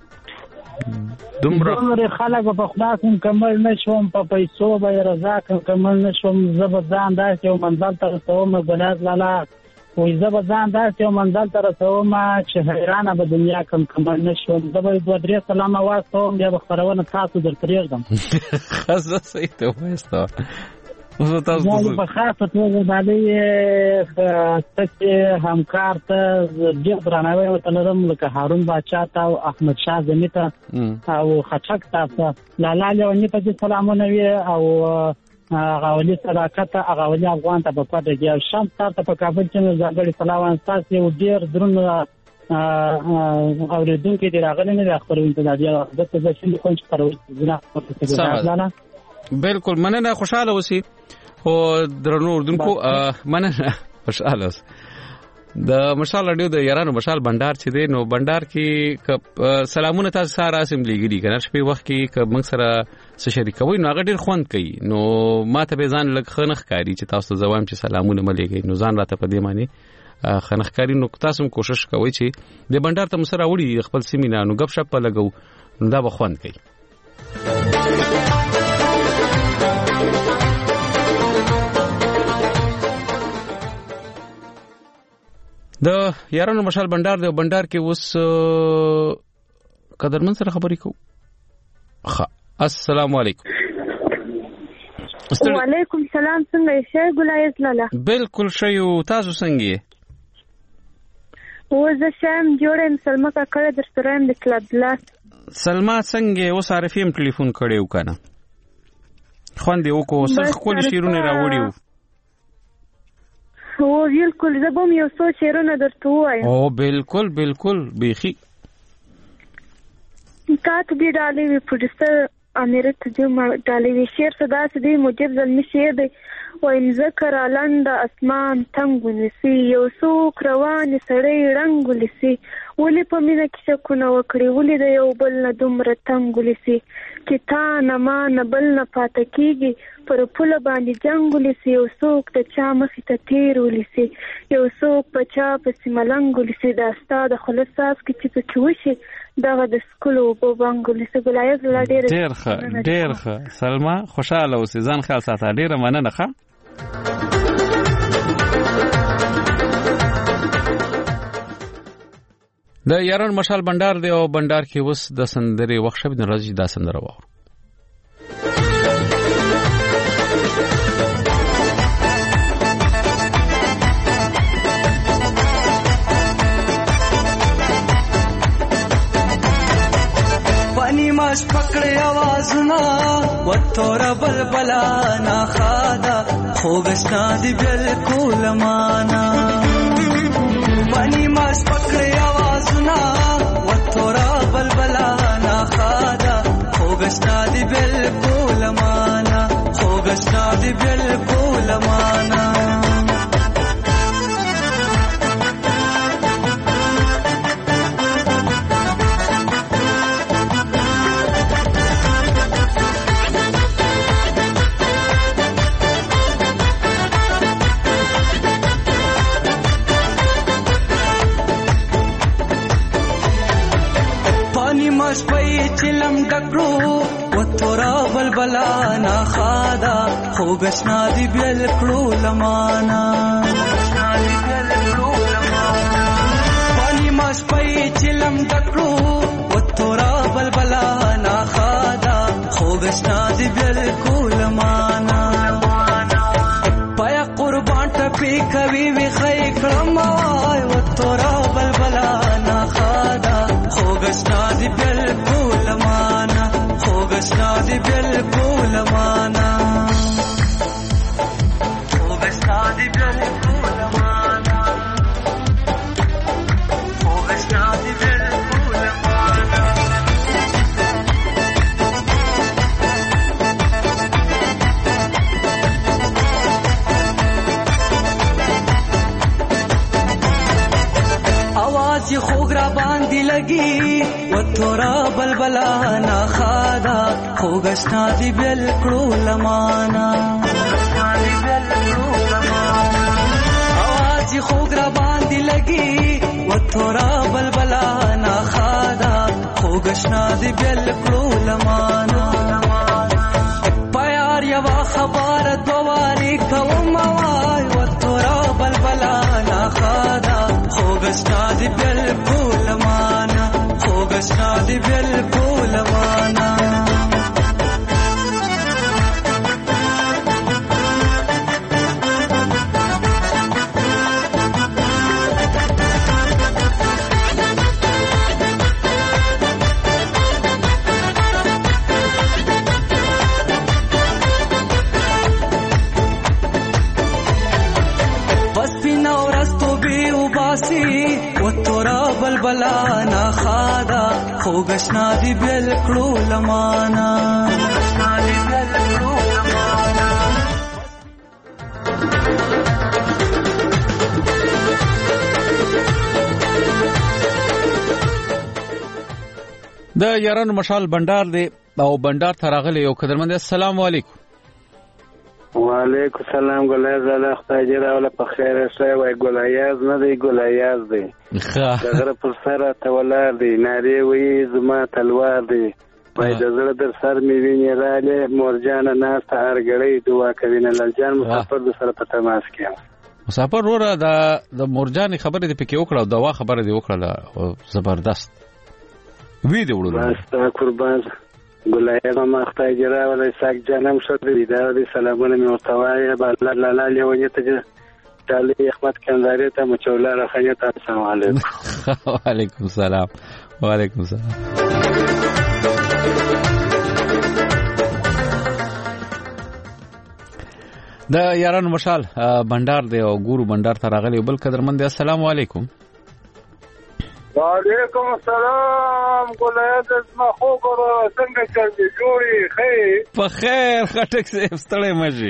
دومره دومره خلک په خلاصم کمل نشوم په پیسو به رضا کمل نشوم زبردان داسې یو منزل ته رسوم ګلاب لالا وې زبردان داسې یو منزل ته رسوم چې حیرانه به دنیا کم کمل نشوم زبر دوه درې سلام واسطوم بیا به خبرونه تاسو در پرېږدم خاصه صحیح ته وایسته زه تاسو په خاصه توګه باندې ستاسو همکار ته ډېر درناوی وتلم لکه هارون باچا ته او احمد شاه زمي ته او خټک ته لالا لیونی ته سلامونه وي او غاولي صداقت غاولي افغان ته په پټه کې او شام ته په کابل کې ځانګړي سلام تاسو یو ډېر درن اوریدونکو دی راغلی نه خبرونه ته دی د څه چې کوم چې پرو بالکل مننه خوشاله اوسئ او درنو اردوونکو مننه خوشاله اوسئ د مشال رادیو د یارانو مشال بندر چې دی نو بندر کې سلامونه تاسو سره سم لګیږي کنه شپې وخت کې ک موږ سره څه شریکوي نو هغه ډیر خوند کوي نو ماته به ځان لګ خنخ کاری چې تاسو زوام چې سلامونه ملګری نو ځان راته په دې معنی خنخ کاری نو تاسو کوشش کوئ چې د بندر ته مسره وړي خپل سیمینار نو غب شپ لګو نو دا به خوند کوي د یارانو مشال بندر دی بندر کې اوس قدرمن سره خبرې کوو ښه السلام علیکم وعلیکم السلام څنګه یې شای ګلایز لاله بالکل شایو تاسو څنګه یې و زه شایم جوړم سلمہ کا کړه در سره د کلب لاس سلمہ څنګه اوس عارفیم ټلیفون کړیو کنه خوندې وکړو څنګه کول شیرونه راوړیو او بالکل زبم یو څو شیرونه درته وایم او بالکل بالکل بیخي تاسو دې ډالې وی پروډوسر امیر ته دې ډالې وی شعر صدا سدي موجب زلمی شعر دی وای ذکر لاند اسمان تنګ نسی یو څو روان سړی رنگ لسی ولې په مینه کې شکونه وکړي ولې د یو بل نه دومره تنګ لسی چې تا نه ما نه بل نه پاتې کیږي پر پوله باندې جنگ لسی یو څوک د چا مخې ته تیر ولسی یو څوک په چا پسې ملنګ لسی دا ستا د خلاصاس کې چې پکې وشي دغه د سکولو په بانګ لسی ګلایز لا ډېر ډېر ښه ډېر ښه سلمہ خوشاله اوسې ځان خیال ساته ډېره مننه ښه د یاران مشال بندر دی او بندر کې اوس د سندرې وخت شوی د راځي دا سندره واورو پانی ماش پکړې आवाजونه وتور بلبلا نا خادا خوبستا دی بالکل معنا پانی ماش پکړې आवाज आवाजuna وتورا بلبلا نا خادا خوګشنا دی بالکل معنا خوګشنا دی بالکل معنا چلم ډکړو وتورا بلبلا نا خادا خوګشنا دی بل کړو لمانا پانی ماش پي چلم ډکړو وتورا بلبلا نا خادا خوګشنا دی بل کړو لمانا پیا قربان ټپي کوي وي خې کړم وتورا بلبلا نا خادا خوګشنا دی بل معنا خوګشنا دی بالکل معنا خوګشنا دی بالکل معنا خوګشنا دی بالکل معنا आवाज خوګ را باندې لګي وتورا بلبلا نا خادا خوګشنا دی بل کړو لمانا आवाज خوګ را باندې لګي وتورا بلبلا نا خادا خوګشنا دی بل کړو لمانا پیار یوا خبر دواري کوم وای وتورا بلبلا نا خادا خوګشنا دی بل کړو لمانا خوګشنا دی بالکل معنا بس بنا ورستو بي وباسي وتورا بلبلا نا خادا خوګشنا دی بل کړو لمانا د یارانو مشال بندر دی او بندر تراغله یو قدرمند السلام علیکم وعلیکم السلام ګلایاز الله خدای دې راوله په خیر شه وای ګلایاز نه دی ګلایاز دی دغه پر سره تولار دی ناری وی زما تلوار دی وای د زړه در سر می ویني رااله مورجان ناس ته هرګړی دعا کوي نه لجان مسافر د سره په تماس کې مسافر وره د د مورجان خبره دې پکې وکړه او دوا خبره دې وکړه زبردست وی دې وړو بس قربان ګلایاز ما خدای دې راوله ساک جنم شو دی دا دې سلامونه می ورتوای الله لاله لیونی ته تعالی احمد کنداری ته مچولا راخیه ته السلام علیکم وعلیکم السلام وعلیکم السلام د یارانو مشال بندر دی او ګورو بندر ته راغلی بل قدرمند السلام علیکم وعلیکم السلام ګلایاز ما خو ګورو څنګه چلې جوړي خې په خیر خټک سه ستړی مجي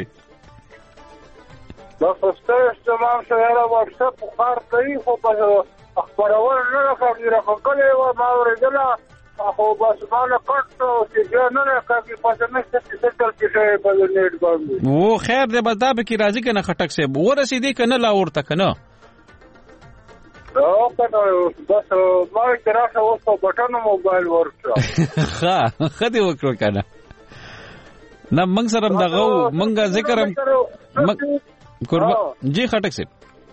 بس ستاسو تمام سره واتس اپ خبر کوي خو په خبرول نه راځي راکولې و ما ورګلا خو بس ما نه کټو چې نه نه کوي په څه څه څه کې په نیټ باندې او خیر دې بدا به کی راځي کنه خټک سه ورسېدي کنه لا ورته کنه او کنه بس ما تراشه اوس په بټن موبایل ورته ها خدي وکړو کنه نه موږ سره دغه موږ ذکرم قربان جی خټک سه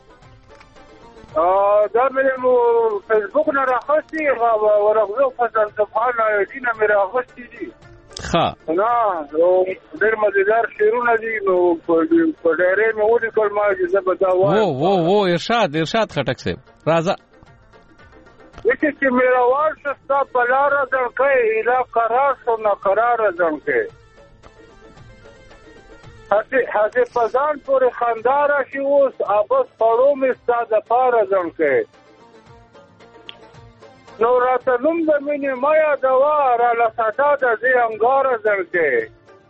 دا مې مو فیسبوک نه راخستي ورغلو فصل صفحه دینه مې راخستي دي ها نه نو ډېر مزیدار شیرونه دي نو په ډېرې مې ودی کول ما چې زبدا وای وو وو وو ارشاد ارشاد خټک سه راځه چې مې راوړ شستا بلار ځړکې اله قرار شو نه قرار ځړکې هڅه هڅه پزان پورې خندارا شي اوس ابس پړو مې ستاده پاره ځړکې نو راته نوم د مینې ما یادوه راله ساده د زی انګاره زړګی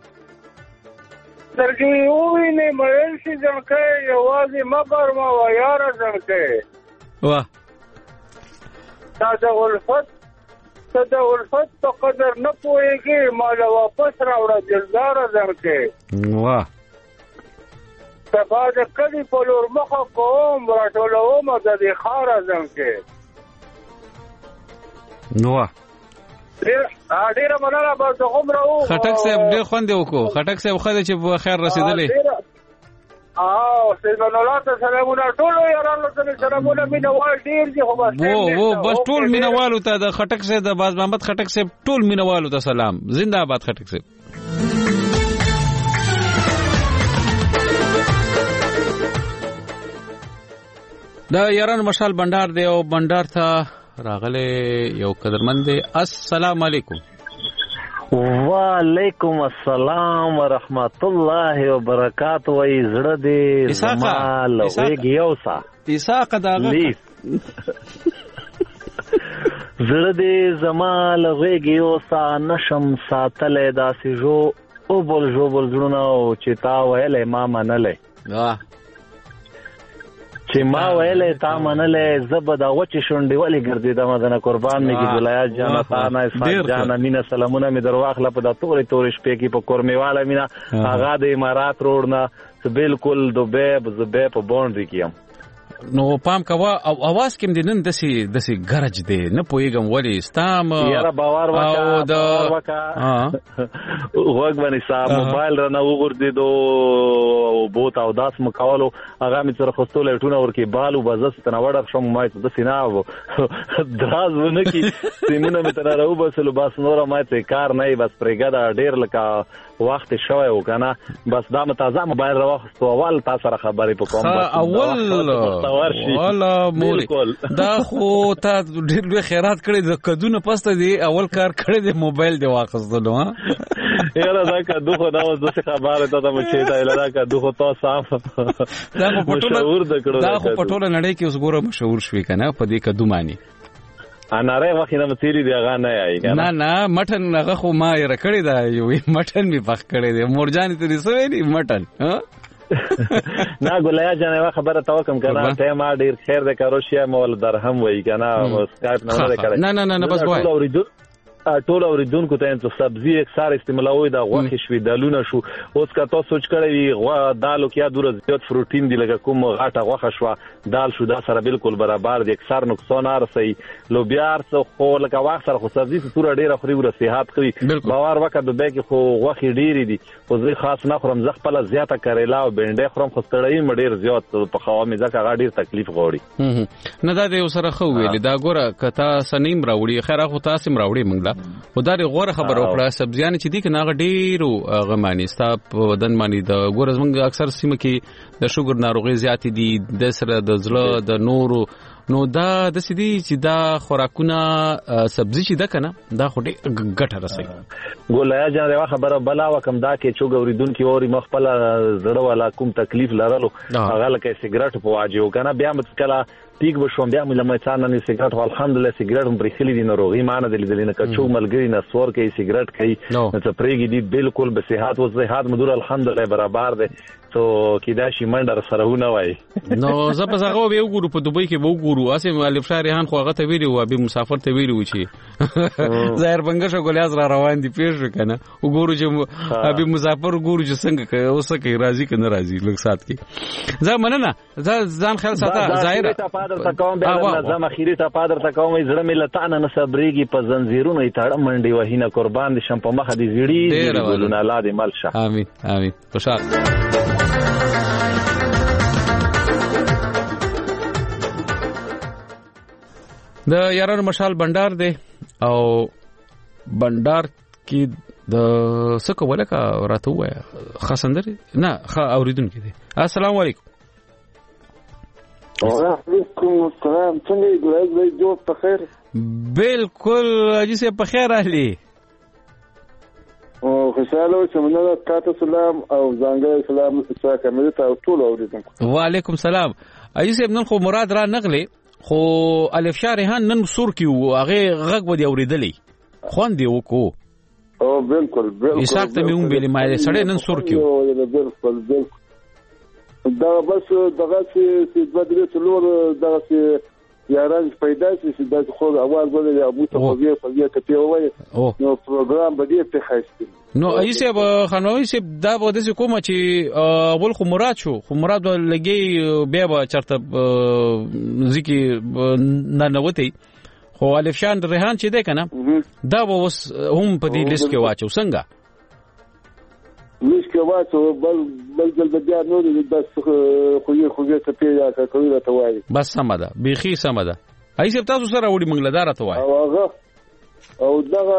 سترګې ووینې میل شي زړګی یوازې مه ګرموه یاره زړګی واه تا د الفت ته د الفت په قدر نه پوهېږې ما له واپس راوړه دلداره زړګی واه سبا د کلي په لور مخه کوم راټولومه د دې ښاره زړګی نو ډیره مننه بس هومره و خټک صاحب ډېر خوند یې وکړو خټک صاحب ښه دی چې په خیر رسېدلی او سیدمن الله ته سلامونه ټولو یارانو ته مې سلامونه مینهوال ډېر دي خو بس و و بس ټول مینهوالو ته د خټک صاحب د باز محمد خټک صاحب ټول مینهوالو ته سلام زنده آباد خټک صاحب دا یارانو مشال بندار دی او بندار ته راغله یو قدرمن دی السلام علیکم وعلیکم السلام ورحمت الله وبرکاته وای زړه دې زمال وګ یوسا اساق داغه زړه دې زمال وګ یوسا نشم ساتلې داسې جو او بول جو بول زړونه او چې تا ویلې ما منلې واه چې ما ویلې تا منلې زبد غوچ شونډې ولې ګرځیدم مدنه قربان مې کی ولایت جانا تانا اسفاد جانا مینا سلامونه مې درواخله په د تورې تورې شپې کې په کورمیواله مینا هغه د امارات روډ نه بالکل دوبه زبه په بونډري کې نو پام کوا او आवाज کوم د نن دسي دسي ګرج دی نه پويګم ولی استام یاره باور وکا او د وګ باندې صاحب موبایل رانه وګورځي دو بوت او داس مکالو هغه می تر خستول ټونه ورکی بالو بزس تنوړ شم ما ته د سیناو دراز ونه کی سیمونه می تر راو بسلو بس نور ما ته کار نه بس پرګه ډیر لکه وخت شوی وکنه بس دا متازه موبایل راوخستو اول تاسو سره خبرې په کوم بس اول والا موري دا خو ته ډېر لوی خیرات کړی د کدونه پسته دی اول کار کړی دی موبایل دی واخستلو ها یاره دا کدو خو دا اوس د خبره ته مې چې دا لاره کدو خو تاسو صاف دا په پټوله دا خو پټوله نړۍ کې اوس ګوره مشهور شوی کنه په دې کدو معنی اناره وخت نه متيري دی هغه نه آی کنه نه نه مټن هغه خو ما یې رکړی دا یو مټن می پخ کړی دی مورجان ته رسوي دی مټن ها نه ګولیا جنې خبره تا کوم کنه ته ما ډیر خیر د کاروشیا مول درهم وای کنه سکایپ نه نه کړی نه نه نه بس وای ټول اوریدونکو ته ته سبزی اکثر استعمالوي دا غوښه شوي دالونه شو اوس کا تاسو سوچ کړی غوا دالو کې ډور زیات پروتین دی لکه کوم غاټه غوښه شو دال شو دا سره بالکل برابر دی اکثر نقصان ارسي لوبيار څو خو لکه واخ سره خو سبزی څوره ډیره خوري ور صحت کوي باور وکړه د به کې خو غوښه ډیری دي خو زه خاص نه خورم زه خپل زیاته کریلا او بنډه خورم خو ستړی مډیر زیات په خوا مې ځکه غاډیر تکلیف غوړي نه دا د سره خو ویل دا ګوره کته سنیم راوړي خیره خو تاسو راوړي منګلا وداري غوړه خبر وکړه سبزیان چې دي کنه ډیرو غمانی ستا په بدن باندې د ګوره زمونږ اکثر سیمه کې د شوګر ناروغي زیات دي د سره د زړه د نورو نو دا د سدي چې دا خوراکونه سبزی چې ده کنه دا خو ډېر ګټه رسوي ګولیا جان دا خبره بلا وکم دا کې چې ګوریدون کې اوري مخبل زړه والا کوم تکلیف لرلو هغه لکه سیګریټ په واجو کنه بیا مت کلا ټیک بشوم بیا مې لمه څان نه سیګریټ الحمدلله سیګریټ هم پرخلي دي ناروغي معنی دي دي نه کچو ملګری نه سور کې سیګریټ کوي ته پرېګي دي بالکل به صحت او صحت مدور الحمدلله برابر دي تو کیدا شي منډر سرهونه وای نو زه په هغه به وګورو په دوبۍ کې به وګورو اسې الف شاریان خو هغه ته ویلو او به مسافر ته ویلو چې ظاهر بنګش غولیاز را روان دي پیښ کنه وګورو چې به مسافر وګورو چې څنګه کوي اوس کې راضي کنه راضي لږ سات کې ځه مننه ځان خیال ساته ظاهر پادر تکوم به نظم اخیری ته پادر تکوم زړه ملتانه نه صبرېږي په زنجیرونو یې تړم منډي وهینه قربان دي شم په مخه دي زیړي ګلونه الله دې ملشه امين امين خوشاله د یارانو مشال بندار دی او بندار کې د سکه ولکه راته وای خاصندري نه خا اوریدونکو دی السلام علیکم وعلیکم السلام څنګه یې ګورئ جو په خیر بالکل اجي سه په خیر اهلي او خوشاله چې موږ تاسو سلام او ځانګړی سلام څخه کومه ته ټول اوریدونکو وعلیکم السلام اجي سه نن خو مراد را نغلي خو الف شاه ریحان نن سور کیو هغه غږ ودی اوریدلې خوان دی وکړو او بالکل بالکل ایساک ته مې ویلې ما سړی نن سور کیو بالکل بالکل دا بس دغه چې د بدرې څلور دغه چې یاران پیدا شي چې د خو اواز ولې ابو ته خو یې په یوه کته وای نو پروګرام به دې په خاصه نو ایسه به خنوي سي دا به د کومه چې اول خو مراد شو خو مراد لګي بیا به چرته ځکه نه نوتی خو الف شان ریحان چې ده کنه دا به وس هم په دې لیست کې واچو څنګه لیست کې واچو بل بل بل بیا نو بس خو یې خو یې ته پیدا کوي راته وایي بس سم ده بيخي سم ده ایسه تاسو سره وړي منګلدار ته وایي او هغه او دغه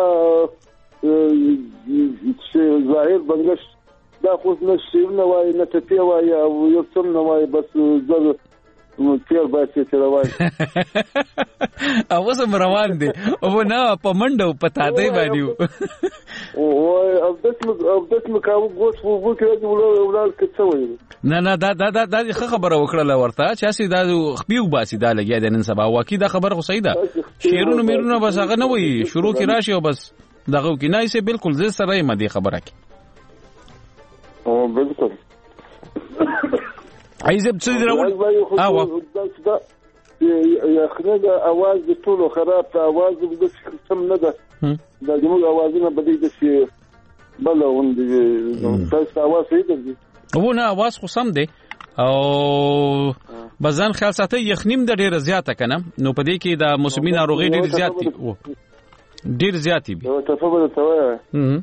چې ظاهر بنگش دا خو نه شي نه وایي نه ته پی وایي او یو څم نه وایي بس زه نو تیر باسي چې روان او سم روان دي او نه په منډو پتا دی باندې او او داسې او داسې مکاو ګوش وو وو کې ولول کې څه وایي نه نه دا دا دا خبره وکړه ورته چې اسی دا خپیو باسي دا لګیا د نن سبا واکې دا خبره خو صحیح ده شیرونو میرونو بس هغه نه وایي شروع کې راشي او بس دغه کې نه ایسه بالکل زه سره ما دي خبره کې او بالکل عايزب تصير راول اوا يا خلال اواز د ټولو خراب ته اواز د سم نه ده د جمهور اوازونه بدی د شي بل وند تاسو اواز یې دی وو نه اواز خو سم دی او بزن خیال ساتي یخنیم د ډیره زیاته کنه نو پدې کې د موسمي ناروغي ډیر زیات دي ډیر زیات دي او تفضل توه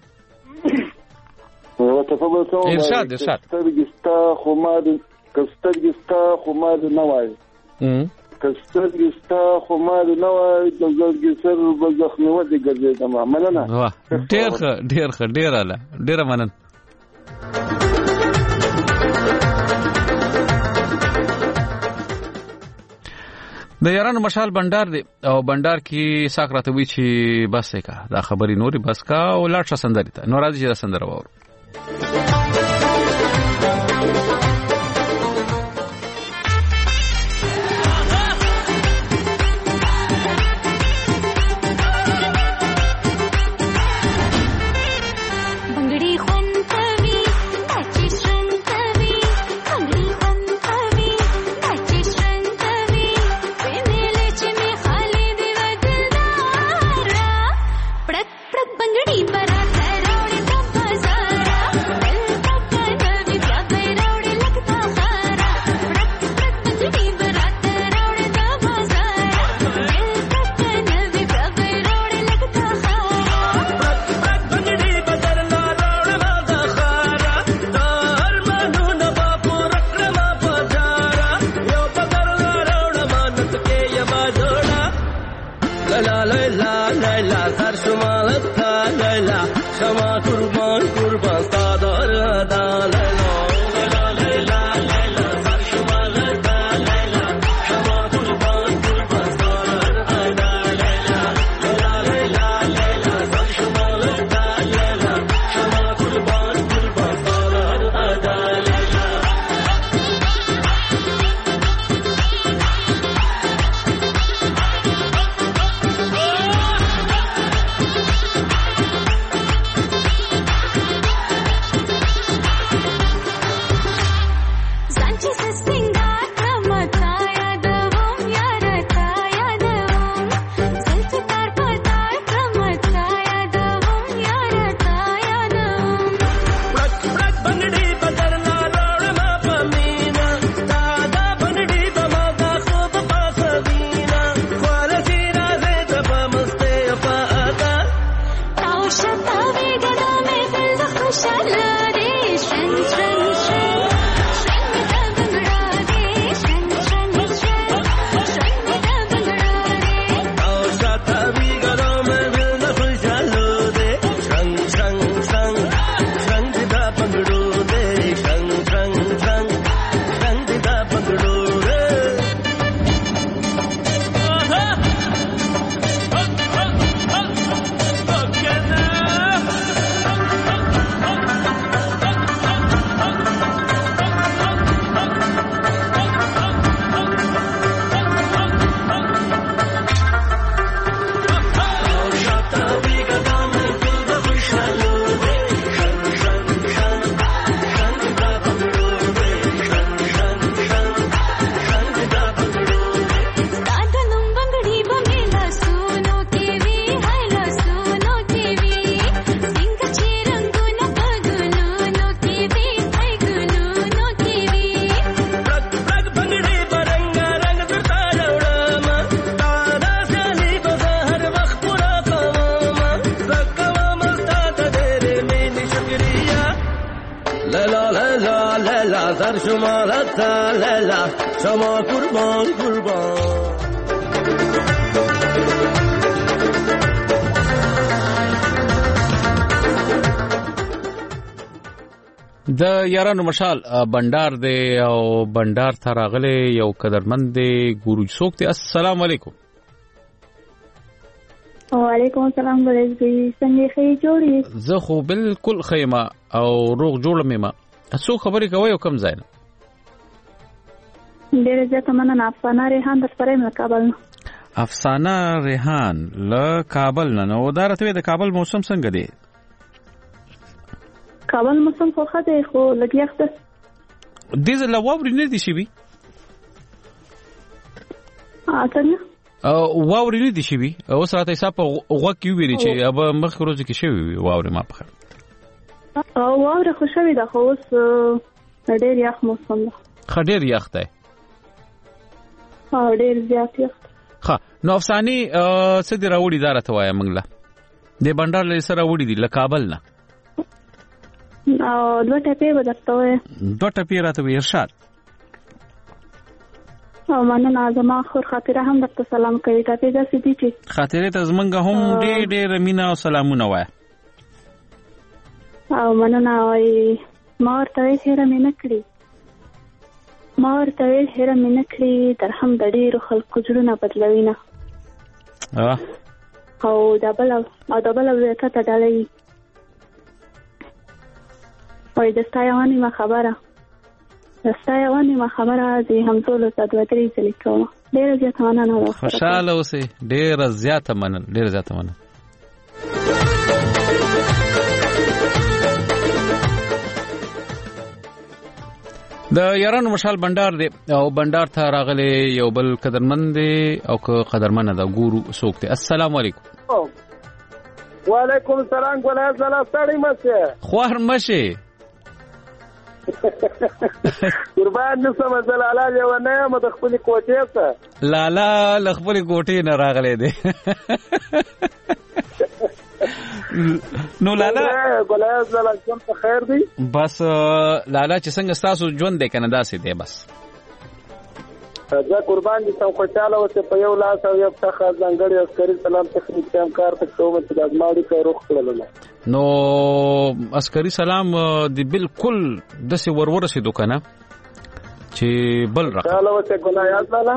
او تفضل توه ارشاد ارشاد ترګستا خماد کسترګستا خماد نه وای کسترګستا خماد نه وای د زړګي سر بزخ نو دي ګرځي تمام مننه واه ډیر ښه ډیر ښه ډیر اله ډیر مننه د یارانو مشال بندر دی او بندر کې ساکراته وی چې بس کا دا خبري نوري بس کا او لاړ سندري ته نو راځي چې سندره وور بر شما رتا لیلا شما قربان قربان. د یارانو مشال بندر دی او بندر ته راغلی یو قدرمند دی ګورو څوک دی. السلام علیکم. وعلیکم السلام ګلزی څنګه ښه جوړی؟ زه خو بالکل خیمه او روغ جوړ مې ما. څو خبرې کوي او کم ځای نه؟ ډېر زیات مننه. افسانه ریحان در سره له کابل. افسانه ریحان له کابل نه. نو دا راته د کابل موسم څنګه دی؟ کابل موسم خو ښه دی خو لږ یخ ده. دې ځل واورې نه دي شوي؟ څنګه؟ واورې نه دي شوي؟ اوس راته حساب په غوږ کې وویلې چې ابه مخکې ورځو کې شوي وي واورې. ما په خیر واورې خو شوې ده خو اوس ډېر یخ موسم ده. ښه ډېر یخ دی. ډېر زیات یخ. ښه نو افسانې څه دې راوړي دا راته وایه موږ له دې بنډار له څه راوړي دي له کابل نه؟ دوه ټپې به درته ووایم. دوه ټپې راته وایي. ارشاد. مننه. زما خور خاطره هم درته سلام کوي. ټپې داسې دي چې خاطرې ته زمونږ هم ډېر ډېر مینه او سلامونه وایه. او مننه. وایي ما ورته ویل هېره مې نه کړي ما ورته ویل هېره مې نه کړي در هم د ډېرو خلکو زړونه بدلوي نه. او د بل او د بل ورته ته ډالوي. وایي د ستا یوه نیمه خبره د ستا یوه نیمه خبره د همزولو ته دوه درې ځلې کومه. ډېره زیاته مننه. خوشحاله اوسئ. ډېره زیاته مننه. ډېره زیاته مننه. د یارانو مشال بندر دی او بندر ته راغلی یو بل قدرمند دی او که قدرمنه ده ګورو څوک دی. السلام علیکم. وعلیکم السلام. ګلای زلا ستړی مشه خوار مشه قربان نسمه زلاله یو نه یم د خپل کوټې څخه. لالا ل خپل کوټې نه راغلی دی. نو لالا ګلای زلا کوم ته خیر دی؟ بس لالا چې څنګه تاسو ژوند دی کنه داسې دی بس. زه قربان دي سم خوشاله اوسه په یو لاس او یو څخه ځنګړی عسکري سلام تخنیک ته کار ته کوم چې د ازماړي کې روخ کړل. نو عسکري سلام دی بالکل د څه ورور سي دوکنه چې بل راځه. خوشاله اوسه ګلایاز لالا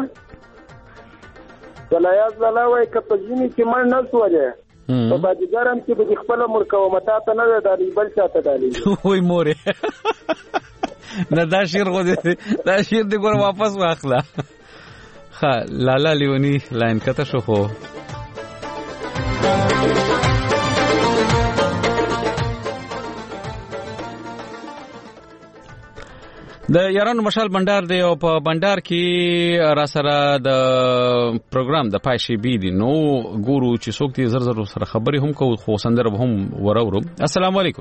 ګلایاز لالا وای کته ځینی چې من نه سوځه په باجګرم کې به خپل مرکو متا ته نه دالي بل چاته دالي. وای مورې نه دا شیر خو دې دا شیر دې ګور واپس واخلا. ها لالا لیونی لاین کته شو خو د یارانو مشال بندر دی او په بندر کې را سره د پروګرام د پایشي بي دي. نو ګورو چې څوک دې زر زر سره خبرې هم کوو خو سندره هم ورورو. السلام علیکم.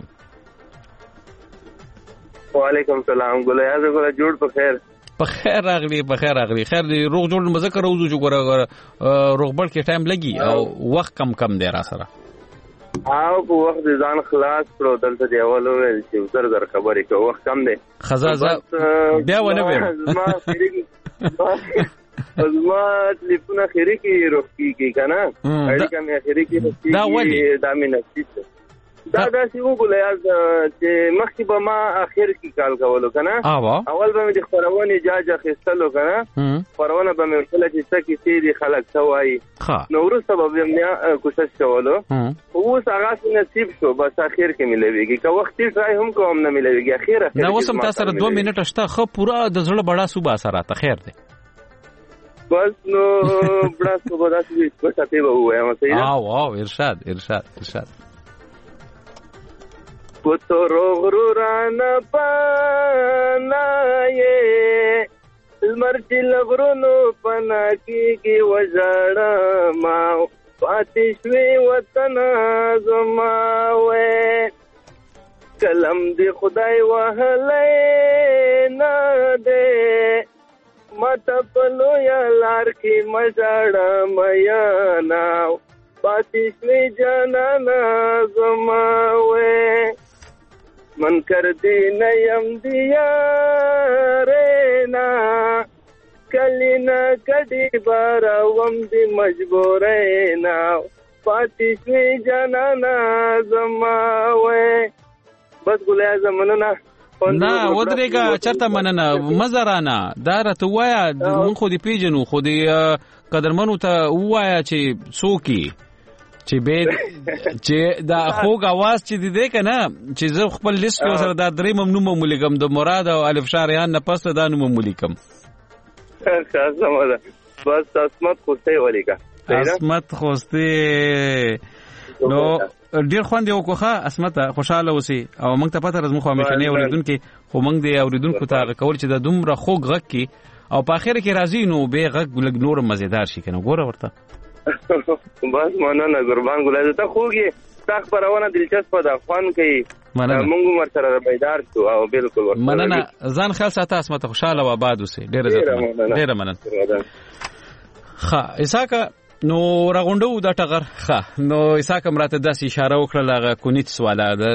وعلیکم السلام. ګلای از ګل جوړ په خیر. په خیر راغلی په خیر راغلی. خیر دی روغ جوړ مزه راوځو چې ګوره روغبړ کې ټایم لګي او وخت کم کم دی را سره. او په وخت ځان خلاص کړو دلته دی اول ویل چې زر زر خبرې کوو وخت کم دی. خزازه بیا ونه ویم. ما ما تلیفونه خیری کې روح کیږي کنه اړیکه مې خیری کې دا ولې دا مې نصیب دا داسې وګولای چې مخکې به ما اخر کې کال کولو کنه اول به مې د خبرونه اجازه اخیستلو کنه خبرونه به مې ورته چې څه کې سي دي خلک سوای نو وروسته به مې کوشش کولو اوس هغه نصیب شو بس اخر کې ملويږي که وخت یې ځای هم کوم نه ملويږي اخر اخر نو وسم تاسو سره دوه منټه شته خو پورا د زړه بڑا صوبه سره ته خیر دی بس نو بڑا صوبه داسې څه ته به وایم صحیح او او ارشاد ارشاد ارشاد پتو روغران پانایې المرچ لغرونو پنا کیږي وژړ ما پاتې شوی وطن زما وې کلم دی خدای وهلې نه دې مت پلو یا لار کې مژړ میا نا پاتې شوی جانا زما وې من کردی نیم دیارینا کلی نا کدی باروم دی مجبورینا پاتی شوی جانانا زماوی بس ګلای زمننا نه ودرېګه چرته مننه مزرانه دا راته وایا مونږ خو دې پیژنو خو دې قدرمنو ته وایا چې څوکي چې به چې دا خوږ आवाज چې دې کنه چې زه خپل لیست کې سره دا درې ممنوع مملکم د مراد او الف شاریان نه پس دا نو مملکم خاصه مده بس اسمت خوسته ولیکا اسمت خوسته نو ډیر خوند یو کوخه اسمت خوشاله وسی او موږ ته پته راځم خو همیشه نه اوریدونکو خو موږ د اوریدونکو ته کول چې د دومره خوږ غږ کې او په اخر کې راځي نو به غږ لګ نور مزیدار شي کنه ګوره ورته بس مننه قربان ګلای ته خوږي تا خبرونه دلچسپه ده خوان کوي موږ مر سره بیدار شو او بالکل ورته مننه ځان خیال ساته اسمت خوشاله و آباد اوسې ډیر عزت ډیر مننه ښه اساکه نو راغونډو دا ټغر ښه نو اساکه مراته داسې اشاره وکړه هغه کونیت سواله د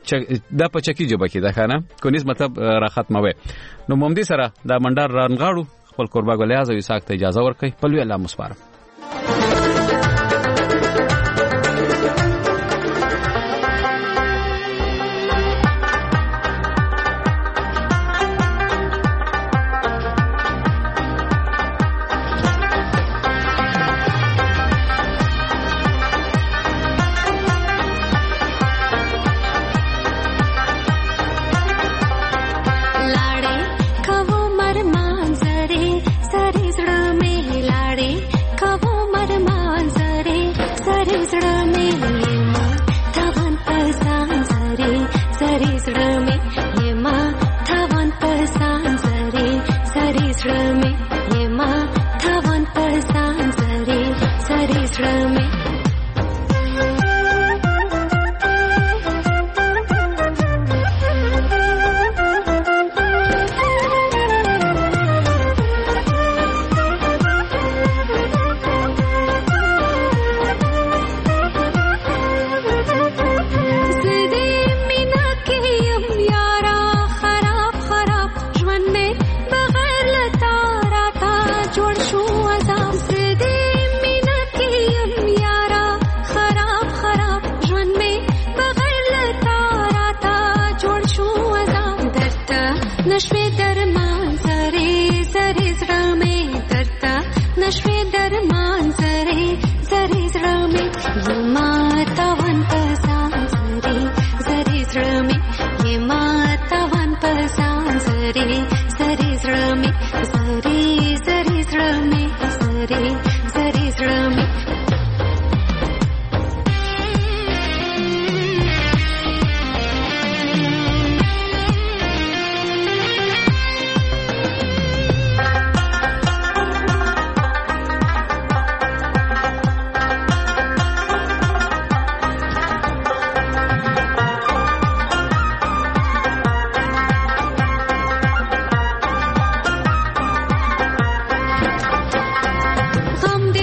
د په چکی جوبه کې ده کنه کونیت مطلب را ختموي نو ممدي سره دا منډار رانغاړو خپل قربا ګلیاز او اساک ته اجازه ورکړي په لوی الله مسپارم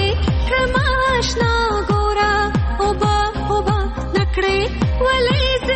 ولې